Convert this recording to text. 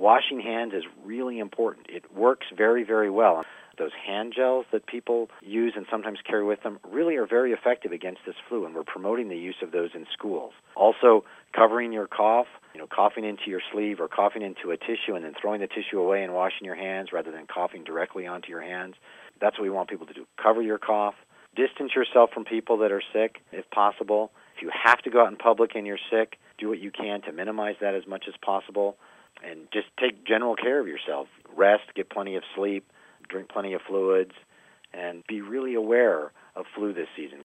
washing hands is really important. It works very, very well. Those hand gels that people use and sometimes carry with them really are very effective against this flu, and we're promoting the use of those in schools. Also, covering your cough, coughing into your sleeve or coughing into a tissue and then throwing the tissue away and washing your hands rather than coughing directly onto your hands. That's what we want people to do. Cover your cough. Distance yourself from people that are sick, if possible. If you have to go out in public and you're sick, do what you can to minimize that as much as possible. And just take general care of yourself. Rest, get plenty of sleep, drink plenty of fluids, and be really aware of flu this season.